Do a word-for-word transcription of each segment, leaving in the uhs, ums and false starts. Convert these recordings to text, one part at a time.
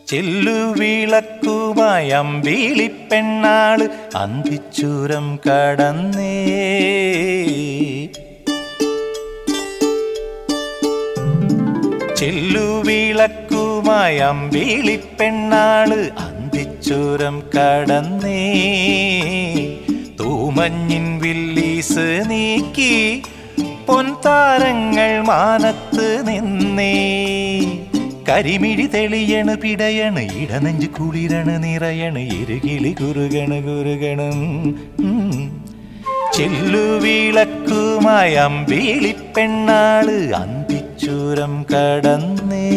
ചെല്ലുവിളക്കുമായി അമ്പിളിപ്പെണ്ണാള് അന്തിച്ചൂരം കടന്നേ. ചെല്ലുവിളക്കുമായി അമ്പിളിപ്പെണ്ണാള് അന്തിച്ചൂരം കടന്നേ. തൂമഞ്ഞിൻ Willys നീക്കി പൊൻതാരങ്ങൾ മാനത്ത് നിന്നേ. കരിമിഴി തെളിയണ് പിടയണ് ഇടനെഞ്ച് കുളിരണ നിറയണ് ഇരുകിളി കുറുകണ് കുറുകണം. ചെല്ലുവിളക്കുമായി അമ്പിളിപ്പെണ്ണാള് അന്തിച്ചൂരം കടന്നേ.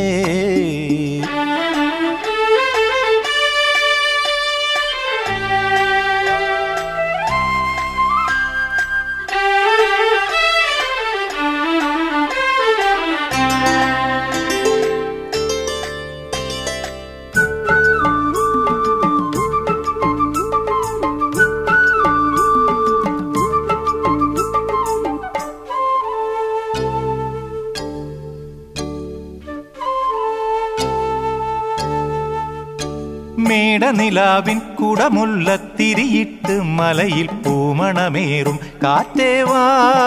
മേടനിലാവിൻ കുടമുല്ലത്തിരിയിട്ട് മലയിൽ പൂമണമേറും കാറ്റേവാ.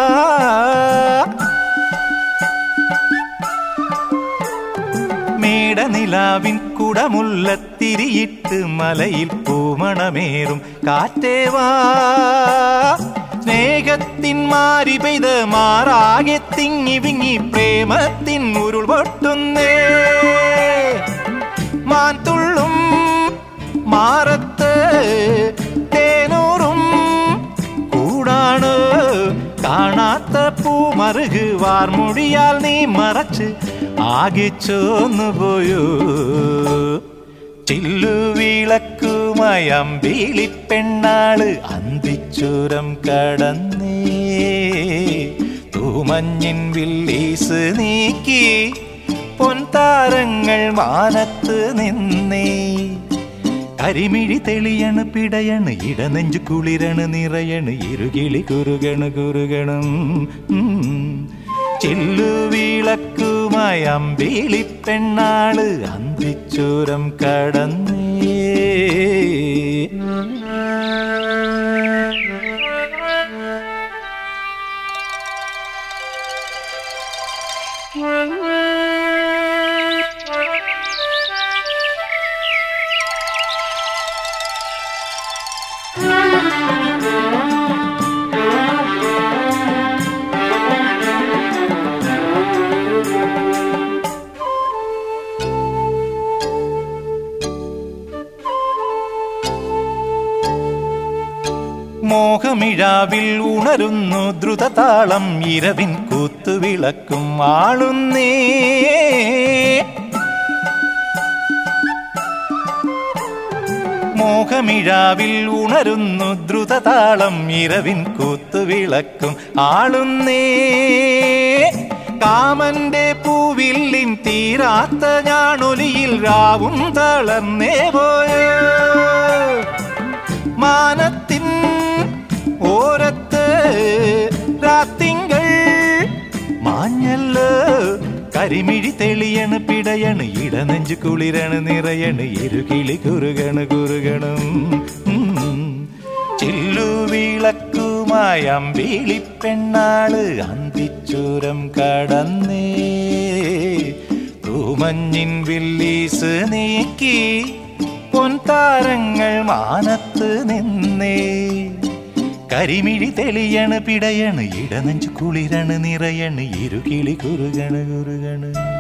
മേടനിലാവിൻ കുടമുല്ലത്തിരിയിട്ട് മലയിൽ പൂമണമേറും കാറ്റേവാ. സ്നേഹത്തിൻ മാരി പെയ്ത് മാറാകെ തിങ്ങി വിങ്ങി പ്രേമത്തിൻ ഉരുൾ പൊട്ടുന്നേ. മാൻതുള്ളും മാറത്ത് തേനൂറും കൂടാണ് കാണാത്ത പൂമറുക് വാർമുടിയാൽ നീ മറച്ച് ആകെ ചോന്നുപോയോ. ചില്ലുവിളക്കുമായി അമ്പിളിപ്പെണ്ണാള് അന്തിച്ചൂരം കടന്നേ. തൂമഞ്ഞിൻ വില്ലീസ് നീക്കി പൊൻതാരങ്ങൾ മാനത്ത് നിന്നേ. കരിമിഴി തെളിയണ് പിടയണ് ഇടനെഞ്ചു കുളിരണ നിറയണ് ഇരുകിളി കുറുകണ് കുറുകണം. ചെല്ലുവിളക്കുമായി അമ്പിളിപ്പെണ്ണാള് അന്തിച്ചൂരം കടന്നേ. മോഹമിഴാവിൽ ഉണരുന്നു ദ്രുതതാളം ഇരവിൻ കൂത്തുവിളക്കും ആളുന്നേ. മോഹമിഴാവിൽ ഉണരുന്നു ദ്രുതതാളം ഇരവിൻ കൂത്തുവിളക്കും ആളുന്നേ. കാമന്റെ പൂവില്ലിൻ തീരാത്ത ഞാണൊലിയിൽ രാവും തളർന്നേ പോയോ. മാനത്തിൻ ഓരത്ത് രാത്തിങ്കൾ മാഞ്ഞല്ലോ. കരിമിഴി തെളിയണ് പിടയണ് ഇടനെഞ്ചു കുളിരണ നിറയണ് ഇരുകിളി കുറുകണ് കുറുകണം. ചില്ലുവിളക്കുമായി അമ്പിളിപ്പെണ്ണാള് അന്തിച്ചൂരം കടന്നേ. തൂമഞ്ഞിൻ വില്ലീസ് നീക്കി പൊൻതാരങ്ങൾ മാനത്ത് നിന്നേ. കരിമിഴി തെളിയണ് പിടയണ് ഇടനെഞ്ചു കുളിരണ നിറയണ് ഇരുകിളി കുറുകണ് കുറുകണ്.